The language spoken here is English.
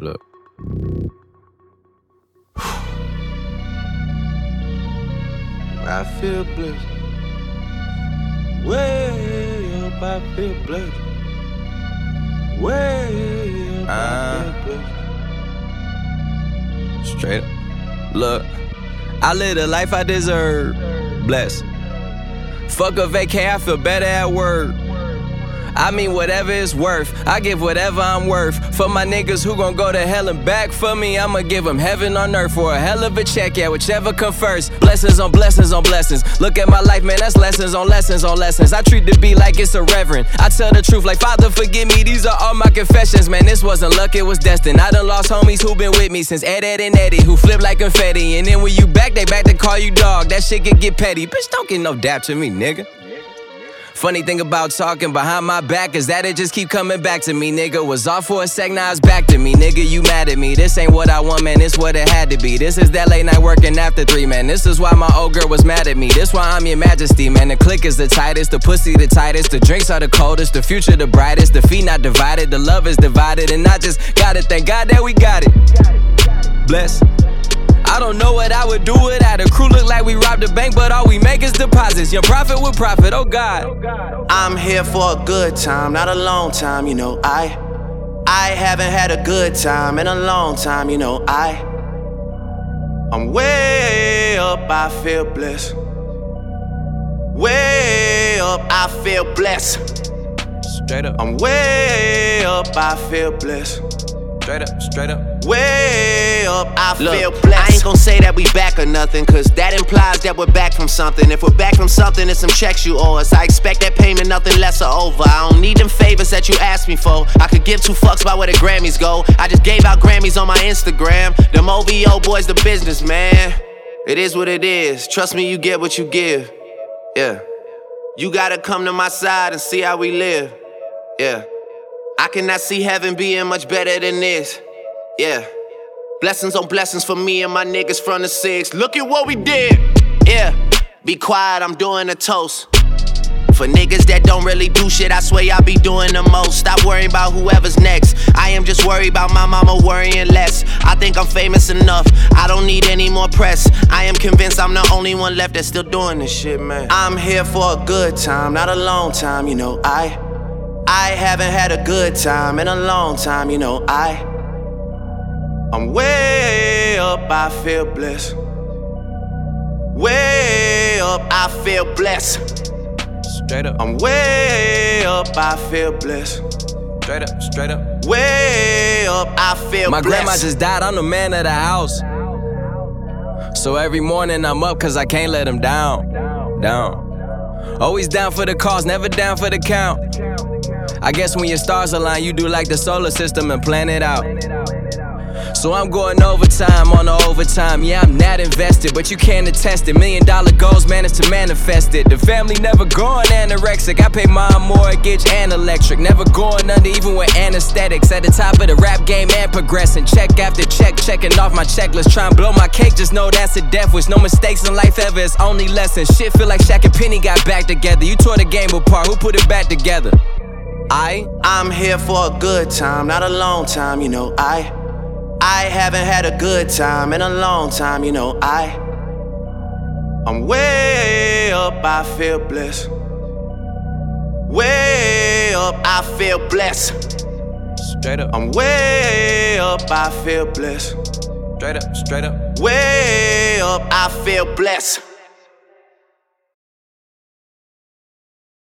Look. I feel blessed. Way up, I feel blessed. Way up, I feel blessed. Straight up. Look, I live the life I deserve. Blessed. Fuck a vacay, I feel better at work. I mean whatever it's worth, I give whatever I'm worth. For my niggas who gon' go to hell and back for me, I'ma give them heaven on earth for a hell of a check, yeah, whichever come first. Blessings on blessings on blessings. Look at my life, man, that's lessons on lessons on lessons. I treat the beat like it's a reverend. I tell the truth like, Father, forgive me, these are all my confessions. Man, this wasn't luck, it was destined. I done lost homies who been with me since Ed and Eddie, who flip like confetti. And then when you back, they back to call you dog. That shit can get petty. Bitch, don't get no dap to me, nigga. Funny thing about talking behind my back is that it just keep coming back to me, nigga. Was off for a sec, now it's back to me, nigga. You mad at me? This ain't what I want, man. This what it had to be. This is that late night working after 3, man. This is why my old girl was mad at me. This why I'm your majesty, man. The click is the tightest, the pussy the tightest, the drinks are the coldest, the future the brightest, the feet not divided, the love is divided, and I just gotta thank God that we got it. Bless. I don't know what I would do without a crew. Look like we robbed a bank, but all we make is deposits. Young profit with profit, oh God. I'm here for a good time, not a long time, you know. I haven't had a good time in a long time, you know. I'm way up, I feel blessed. Way up, I feel blessed. Straight up. I'm way up, I feel blessed. Straight up, straight up. Way up, I feel blessed. I ain't gon' say that we back or nothing, cause that implies that we're back from something. If we're back from something, it's some checks you owe us. I expect that payment, nothing less or over. I don't need them favors that you asked me for. I could give 2 fucks about where the Grammys go. I just gave out Grammys on my Instagram. Them OVO boys, the business, man. It is what it is. Trust me, you get what you give. Yeah. You gotta come to my side and see how we live. Yeah. I cannot see heaven being much better than this. Yeah. Blessings on blessings for me and my niggas from the 6. Look at what we did. Yeah. Be quiet, I'm doing a toast. For niggas that don't really do shit, I swear y'all be doing the most. Stop worrying about whoever's next. I am just worried about my mama worrying less. I think I'm famous enough, I don't need any more press. I am convinced I'm the only one left that's still doing this shit, man. I'm here for a good time, not a long time, you know. I haven't had a good time in a long time, you know. I'm way up, I feel blessed. Way up, I feel blessed. Straight up. I'm way up, I feel blessed. Straight up, straight up. Way up, I feel blessed. My grandma just died, I'm the man of the house. So every morning I'm up cause I can't let them down. Always down for the cause, never down for the count. I guess when your stars align, you do like the solar system and plan it out. So I'm going overtime on the overtime. Yeah, I'm not invested, but you can't attest it. $1 million goals managed to manifest it. The family never going anorexic. I pay my mortgage and electric. Never going under even with anesthetics. At the top of the rap game and progressing. Check after check, checking off my checklist. Try and blow my cake, just know that's a death wish. No mistakes in life ever, it's only lessons. Shit feel like Shaq and Penny got back together. You tore the game apart, who put it back together? I'm here for a good time, not a long time, you know. I haven't had a good time in a long time, you know. I'm way up, I feel blessed. Way up, I feel blessed. Straight up. I'm way up, I feel blessed. Straight up, straight up. Way up, I feel blessed.